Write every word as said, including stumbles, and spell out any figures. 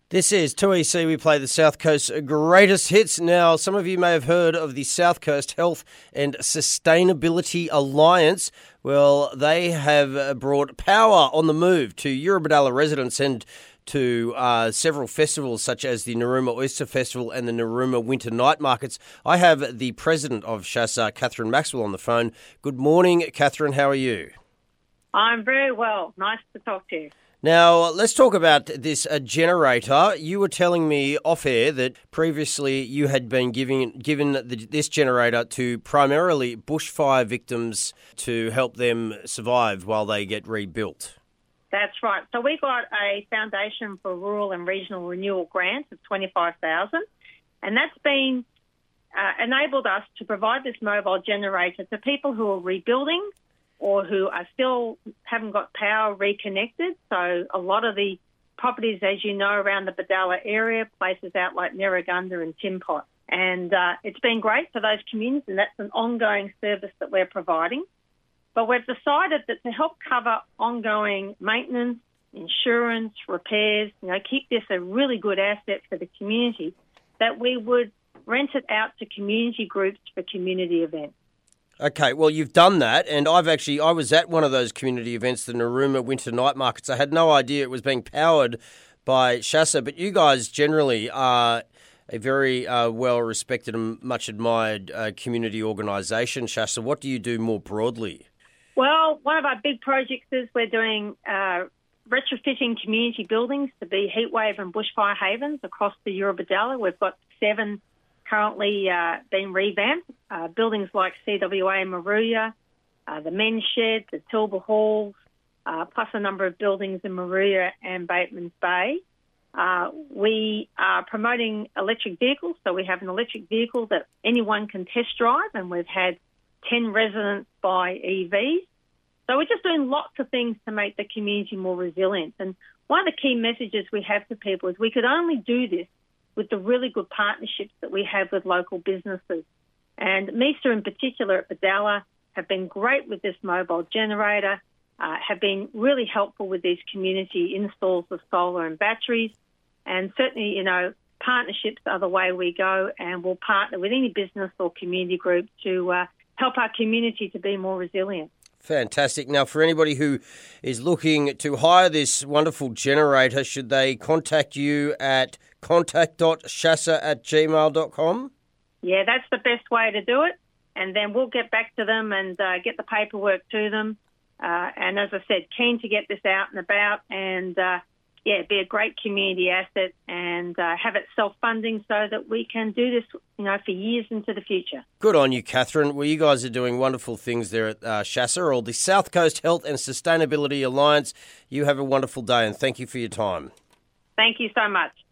This is two E C. We play the South Coast's greatest hits. Now, some of you may have heard of the South Coast Health and Sustainability Alliance. Well, they have brought power on the move to Eurobodalla residents and to uh, several festivals such as the Narooma Oyster Festival and the Narooma Winter Night Markets. I have the president of SHASA, Catherine Maxwell, on the phone. Good morning, Catherine. How are you? I'm very well. Nice to talk to you. Now, let's talk about this uh, generator. You were telling me off air that previously you had been giving given the, this generator to primarily bushfire victims to help them survive while they get rebuilt. That's right. So we got a Foundation for Rural and Regional Renewal grant of twenty-five thousand dollars, and that's been uh, enabled us to provide this mobile generator to people who are rebuilding or who are still haven't got power reconnected. So a lot of the properties, as you know, around the Bodalla area, places out like Nerragunda and Timpot. And uh, it's been great for those communities, and that's an ongoing service that we're providing. But we've decided that to help cover ongoing maintenance, insurance, repairs, you know, keep this a really good asset for the community, that we would rent it out to community groups for community events. Okay, well, you've done that, and I've actually, I was at one of those community events, the Narooma Winter Night Markets. I had no idea it was being powered by SHASA, but you guys generally are a very uh, well-respected and much-admired uh, community organisation, SHASA. What do you do more broadly? Well, one of our big projects is we're doing uh, retrofitting community buildings to be heatwave and bushfire havens across the Eurobodalla. We've got seven currently uh, being revamped. Uh, buildings like C W A Moruya, uh, the Men's Shed, the Tilba Halls, uh, plus a number of buildings in Moruya and Bateman's Bay. Uh, we are promoting electric vehicles, so we have an electric vehicle that anyone can test drive, and we've had ten residents buy E Vs. So we're just doing lots of things to make the community more resilient. And one of the key messages we have to people is we could only do this with the really good partnerships that we have with local businesses. And MISA in particular at Bodalla have been great with this mobile generator, uh, have been really helpful with these community installs of solar and batteries. And certainly, you know, partnerships are the way we go, and we'll partner with any business or community group to uh, help our community to be more resilient. Fantastic. Now, for anybody who is looking to hire this wonderful generator, should they contact you at contact dot shasa at gmail dot com? Yeah, that's the best way to do it. And then we'll get back to them and uh, get the paperwork to them. Uh, and as I said, keen to get this out and about and, uh, yeah, be a great community asset and uh, have it self-funding so that we can do this, you know, for years into the future. Good on you, Catherine. Well, you guys are doing wonderful things there at uh, SHASA, or the South Coast Health and Sustainability Alliance. You have a wonderful day, and thank you for your time. Thank you so much.